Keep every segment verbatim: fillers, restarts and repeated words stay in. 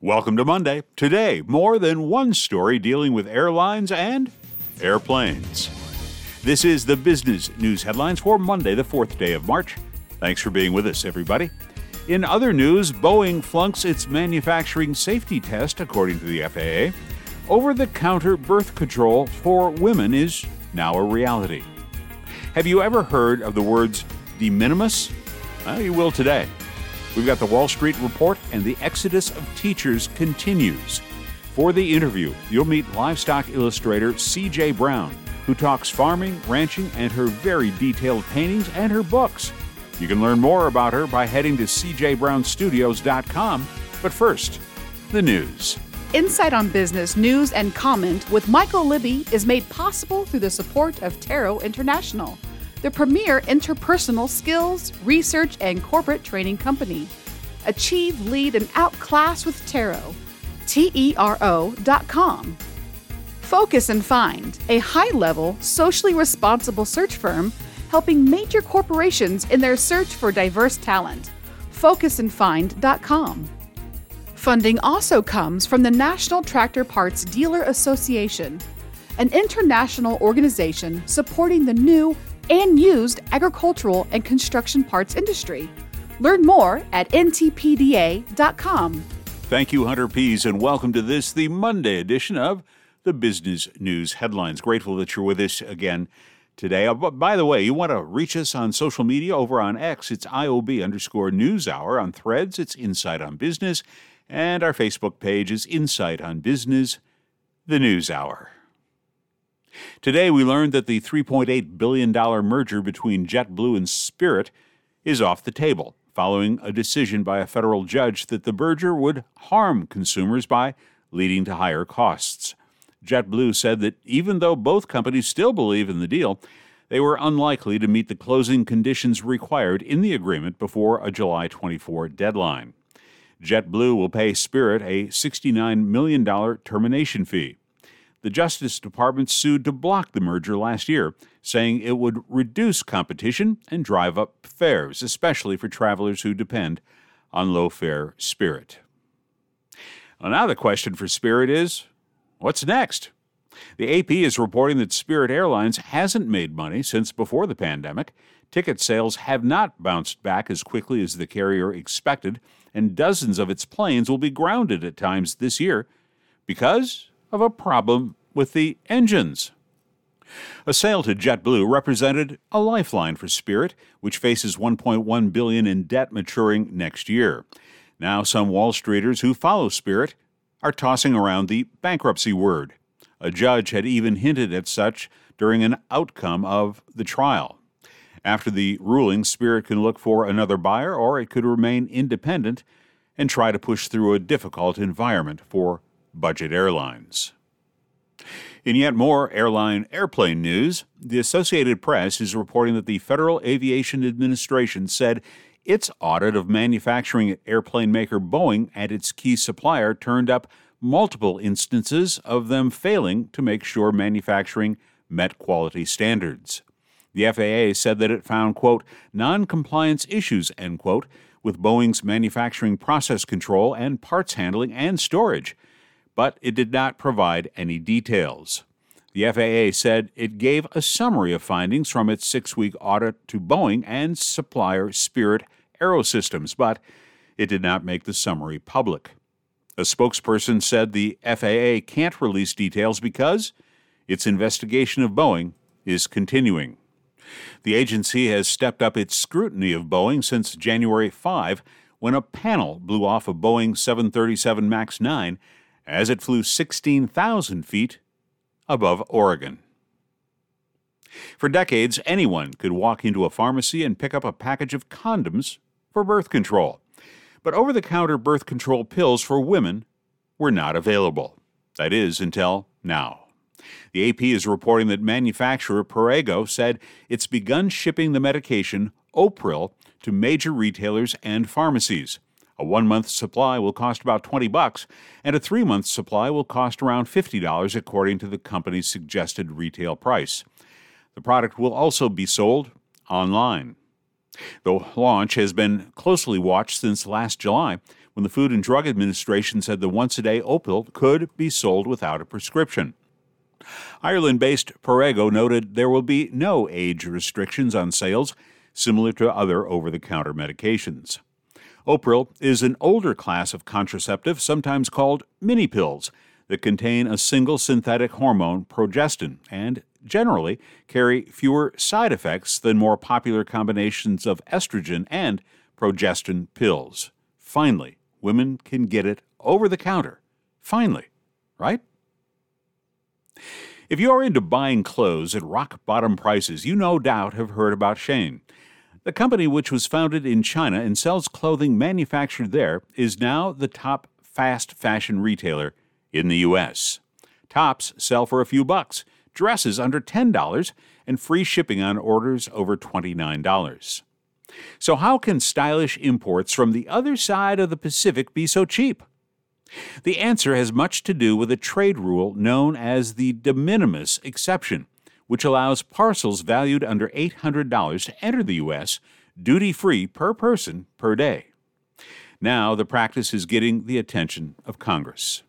Welcome to Monday. Today, more than one story dealing with airlines and airplanes. This is the business news headlines for Monday, the fourth day of March. Thanks for being with us, everybody. In other news, Boeing flunks its manufacturing safety test, according to the F A A. Over-the-counter birth control for women is now a reality. Have you ever heard of the words de minimis? Well, you will today. We've got the Wall Street Report, and the exodus of teachers continues. For the interview, you'll meet livestock illustrator C J Brown, who talks farming, ranching, and her very detailed paintings and her books. You can learn more about her by heading to c j brown studios dot com. But first, the news. Insight on Business news and comment with Michael Libby is made possible through the support of Taro International, the premier interpersonal skills, research, and corporate training company. Achieve, lead, and outclass with Taro. T E R O dot com. Focus and Find, a high-level, socially responsible search firm helping major corporations in their search for diverse talent. focus and find dot com. Funding also comes from the National Tractor Parts Dealer Association, an international organization supporting the new and used agricultural and construction parts industry. Learn more at N T P D A dot com. Thank you, Hunter Pease, and welcome to this, the Monday edition of the Business News Headlines. Grateful that you're with us again today. Uh, by the way, you want to reach us on social media over on X, it's I O B underscore News Hour. On Threads, it's Insight on Business. And our Facebook page is Insight on Business, the News Hour. Today, we learned that the three point eight billion dollars merger between JetBlue and Spirit is off the table, following a decision by a federal judge that the merger would harm consumers by leading to higher costs. JetBlue said that even though both companies still believe in the deal, they were unlikely to meet the closing conditions required in the agreement before a July twenty-fourth deadline. JetBlue will pay Spirit a sixty-nine million dollars termination fee. The Justice Department sued to block the merger last year, saying it would reduce competition and drive up fares, especially for travelers who depend on low-fare Spirit. Well, now the question for Spirit is, what's next? The A P is reporting that Spirit Airlines hasn't made money since before the pandemic. Ticket sales have not bounced back as quickly as the carrier expected, and dozens of its planes will be grounded at times this year because of a problem with the engines. A sale to JetBlue represented a lifeline for Spirit, which faces one point one billion dollars in debt maturing next year. Now some Wall Streeters who follow Spirit are tossing around the bankruptcy word. A judge had even hinted at such during an outcome of the trial. After the ruling, Spirit can look for another buyer, or it could remain independent and try to push through a difficult environment for budget airlines. In yet more airline airplane news, the Associated Press is reporting that the Federal Aviation Administration said its audit of manufacturing airplane maker Boeing and its key supplier turned up multiple instances of them failing to make sure manufacturing met quality standards. The F A A said that it found, quote, non-compliance issues, end quote, with Boeing's manufacturing process control and parts handling and storage, but it did not provide any details. The F A A said it gave a summary of findings from its six-week audit to Boeing and supplier Spirit Aerosystems, but it did not make the summary public. A spokesperson said the F A A can't release details because its investigation of Boeing is continuing. The agency has stepped up its scrutiny of Boeing since January fifth, when a panel blew off a Boeing seven thirty-seven MAX nine as it flew sixteen thousand feet above Oregon. For decades, anyone could walk into a pharmacy and pick up a package of condoms for birth control. But over-the-counter birth control pills for women were not available. That is, until now. The A P is reporting that manufacturer Perrigo said it's begun shipping the medication Opril to major retailers and pharmacies. A one-month supply will cost about twenty bucks, and a three-month supply will cost around fifty dollars, according to the company's suggested retail price. The product will also be sold online. The launch has been closely watched since last July, when the Food and Drug Administration said the once-a-day Opill could be sold without a prescription. Ireland-based Perrigo noted there will be no age restrictions on sales, similar to other over-the-counter medications. Opill is an older class of contraceptive, sometimes called mini pills, that contain a single synthetic hormone, progestin, and generally carry fewer side effects than more popular combinations of estrogen and progestin pills. Finally, women can get it over the counter. Finally, right? If you are into buying clothes at rock-bottom prices, you no doubt have heard about Shein. The company, which was founded in China and sells clothing manufactured there, is now the top fast fashion retailer in the U S. Tops sell for a few bucks, dresses under ten dollars, and free shipping on orders over twenty-nine dollars. So how can stylish imports from the other side of the Pacific be so cheap? The answer has much to do with a trade rule known as the de minimis exception, which allows parcels valued under eight hundred dollars to enter the U S duty-free per person per day. Now the practice is getting the attention of Congress.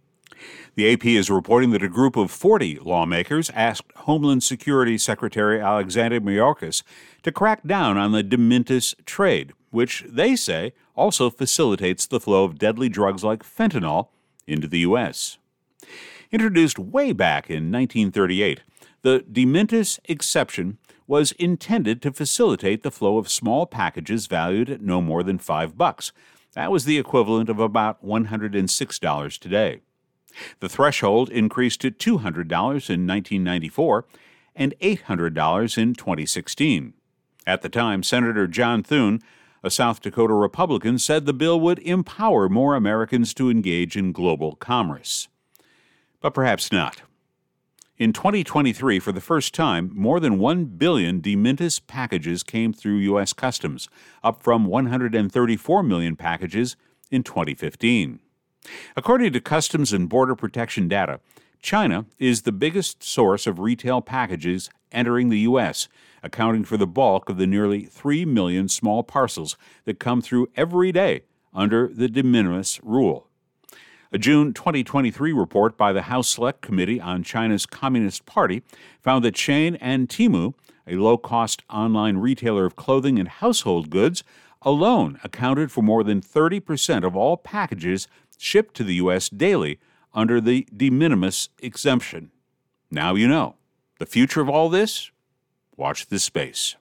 The A P is reporting that a group of forty lawmakers asked Homeland Security Secretary Alexander Mayorkas to crack down on the de minimis trade, which they say also facilitates the flow of deadly drugs like fentanyl into the U S. Introduced way back in nineteen thirty-eight, the de minimis exception was intended to facilitate the flow of small packages valued at no more than five bucks. That was the equivalent of about one hundred six dollars today. The threshold increased to two hundred dollars in nineteen ninety-four and eight hundred dollars in twenty sixteen. At the time, Senator John Thune, a South Dakota Republican, said the bill would empower more Americans to engage in global commerce. But perhaps not. In twenty twenty-three, for the first time, more than one billion de minimis packages came through U S Customs, up from one hundred thirty-four million packages in twenty fifteen. According to Customs and Border Protection data, China is the biggest source of retail packages entering the U S, accounting for the bulk of the nearly three million small parcels that come through every day under the de minimis rule. A June twenty twenty-three report by the House Select Committee on China's Communist Party found that Shein and Temu, a low-cost online retailer of clothing and household goods, alone accounted for more than thirty percent of all packages shipped to the U S daily under the de minimis exemption. Now you know. The future of all this? Watch this space.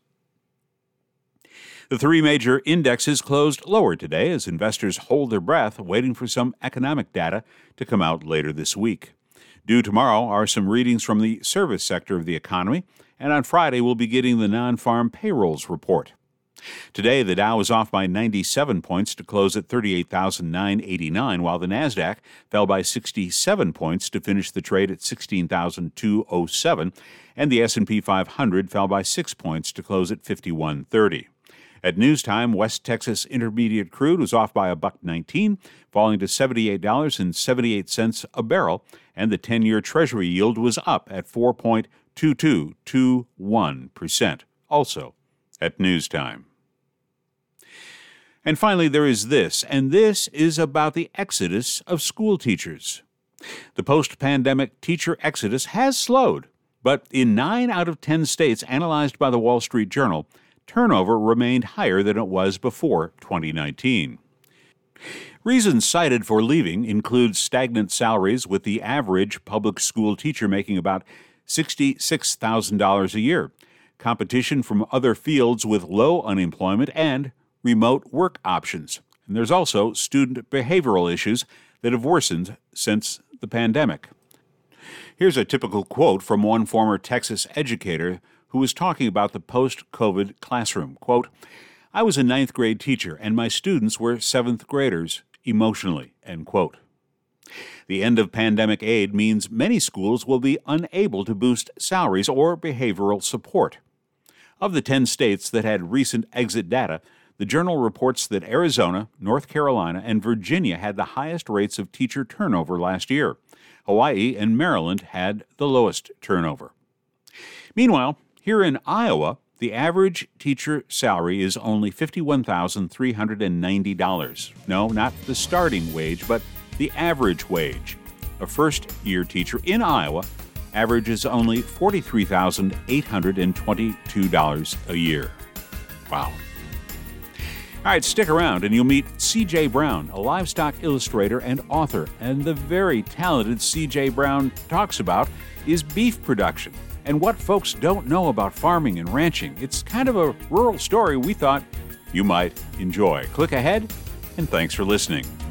The three major indexes closed lower today as investors hold their breath, waiting for some economic data to come out later this week. Due tomorrow are some readings from the service sector of the economy, and on Friday we'll be getting the non-farm payrolls report. Today, the Dow is off by ninety-seven points to close at thirty-eight thousand nine hundred eighty-nine, while the Nasdaq fell by sixty-seven points to finish the trade at sixteen thousand two hundred seven, and the S and P five hundred fell by six points to close at fifty-one thirty. At news time, West Texas Intermediate crude was off by a buck nineteen, falling to seventy-eight dollars and seventy-eight cents a barrel, and the ten-year Treasury yield was up at four point two two two one percent, also at news time. And finally, there is this, and this is about the exodus of school teachers. The post-pandemic teacher exodus has slowed, but in nine out of ten states analyzed by the Wall Street Journal, turnover remained higher than it was before twenty nineteen. Reasons cited for leaving include stagnant salaries, with the average public school teacher making about sixty-six thousand dollars a year, competition from other fields with low unemployment, and remote work options. And there's also student behavioral issues that have worsened since the pandemic. Here's a typical quote from one former Texas educator who was talking about the post-COVID classroom. Quote, "I was a ninth grade teacher, and my students were seventh graders emotionally," end quote. The end of pandemic aid means many schools will be unable to boost salaries or behavioral support. Of the ten states that had recent exit data, the Journal reports that Arizona, North Carolina, and Virginia had the highest rates of teacher turnover last year. Hawaii and Maryland had the lowest turnover. Meanwhile, here in Iowa, the The average teacher salary is only fifty-one thousand three hundred ninety dollars. No, not the starting wage, but the average wage. A first-year teacher in Iowa averages only forty-three thousand eight hundred twenty-two dollars a year. Wow. All right, stick around and you'll meet C J Brown, a livestock illustrator and author. And the very talented C J Brown talks about is beef production and what folks don't know about farming and ranching. It's kind of a rural story we thought you might enjoy. Click ahead, and thanks for listening.